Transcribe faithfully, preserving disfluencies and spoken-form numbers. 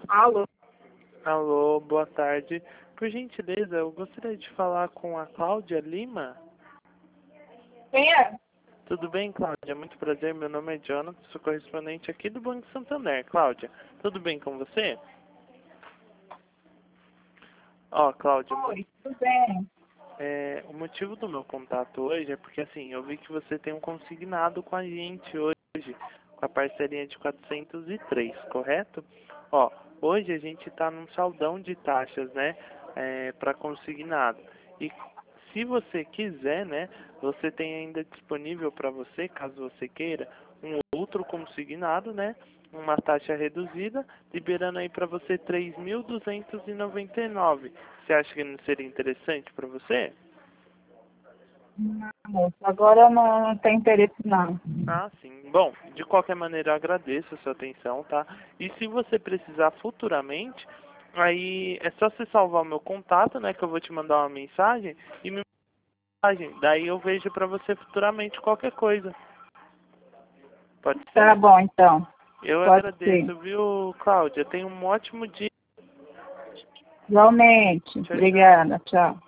Alô? Alô, boa tarde. Por gentileza, eu gostaria de falar com a Cláudia Lima. Quem é? Tudo bem, Cláudia? Muito prazer, meu nome é Jonathan, sou correspondente aqui do Banco Santander. Cláudia, tudo bem com você? Ó, Cláudia, mu- Oi, tudo bem? é, o motivo do meu contato hoje é porque, assim, eu vi que você tem um consignado com a gente hoje, com a parceria de quatrocentos e três, correto? Ó, hoje a gente está num saldão de taxas, né, para consignado. E se você quiser, né, você tem ainda disponível para você, caso você queira, um outro consignado, né, uma taxa reduzida, liberando aí para você três mil duzentos e noventa e nove. Você acha que não seria interessante para você? Não, moço, agora não tem interesse não. Ah, sim. Bom, de qualquer maneira eu agradeço a sua atenção, tá? E se você precisar futuramente, aí é só você salvar o meu contato, né, que eu vou te mandar uma mensagem e me mensagem. Daí eu vejo para você futuramente qualquer coisa. Pode Tá ser? bom, então. Eu Pode ser. agradeço, viu, Cláudia? Tenha um ótimo dia. Igualmente. Tchau, tchau. Obrigada. Tchau.